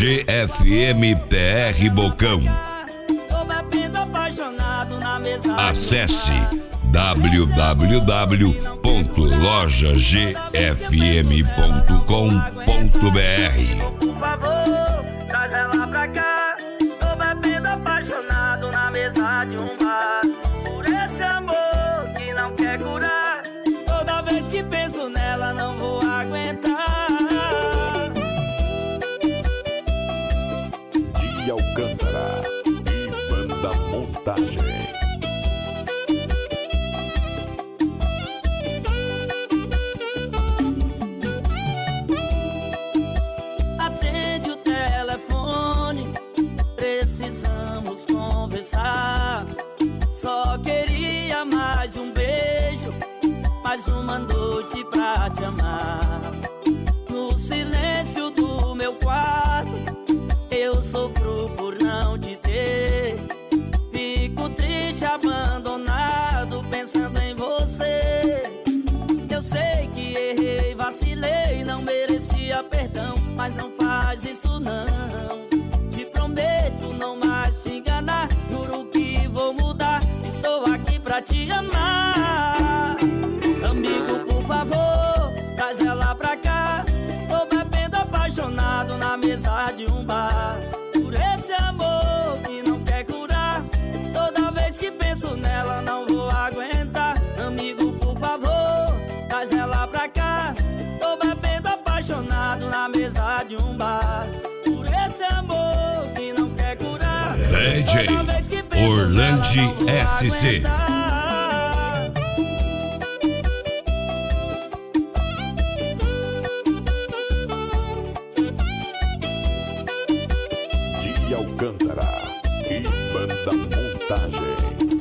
GFM TR Bocão. Acesse www.lojagfm.com.br. Por favor, traz ela pra cá. Tô bebendo apaixonado na mesa de um bar. Por esse amor que não quer curar. Toda vez que penso nela não vou aguentar. De Alcântara e Banda Montagem. Atende o telefone, precisamos conversar. Só queria mais um beijo, mais uma noite pra te amar. No silêncio do meu quarto, eu sofro por não te ter. Fico triste, abandonado, pensando em você. Eu sei que errei, vacilei, não merecia perdão, mas não faz isso não. Te prometo não mais te enganar, juro que vou mudar, estou aqui pra te amar. Amigo, por favor, traz ela pra cá. Tô bebendo apaixonado na mesa de um bar. Por esse amor que não quer curar. Toda vez que penso nela não vou aguentar. Amigo, por favor, traz ela pra cá. Tô bebendo apaixonado na mesa de um bar. Por esse amor que não quer curar. DJ Toda vez que penso Orlandi nela, não vou SC. aguentar. De Alcântara e Banda Montagem.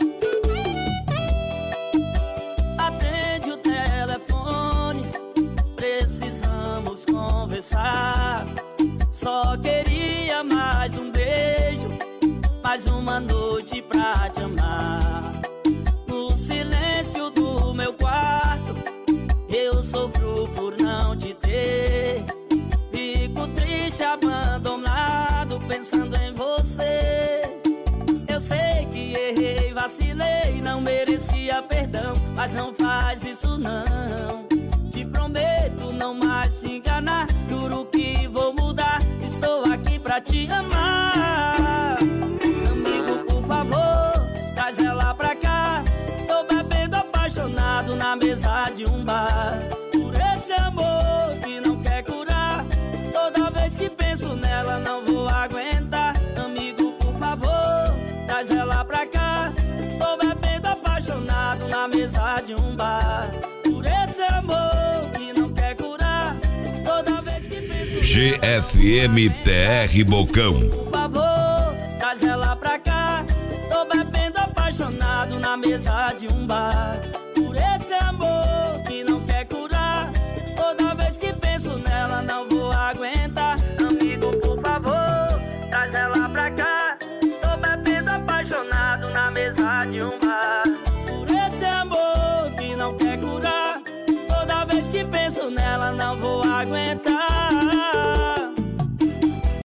Atende o telefone, precisamos conversar. Só queria mais um beijo, mais uma noite pra te amar. No silêncio do meu quarto, eu sofro por não te ter. Fico triste, abandonado, pensando em você. Eu sei que errei, vacilei, não merecia perdão, mas não faz isso não. Te prometo não mais te enganar, juro que vou mudar, estou aqui pra te amar. Amigo, por favor, traz ela pra cá. Tô bebendo apaixonado na mesa de um bar. Por esse amor que não quer curar. Toda vez que penso nela não vou aguentar. Amigo, por favor, traz ela pra cá. Tô bebendo apaixonado na mesa de um bar. Por esse amor que não quer curar. Toda vez que penso GFM TR Bocão. por favor, traz ela pra cá. Tô bebendo apaixonado na mesa de um bar. Por esse amor que não quer curar. Toda vez que penso nela não vou aguentar. Amigo, por favor, traz ela pra cá. Tô bebendo apaixonado na mesa de um bar.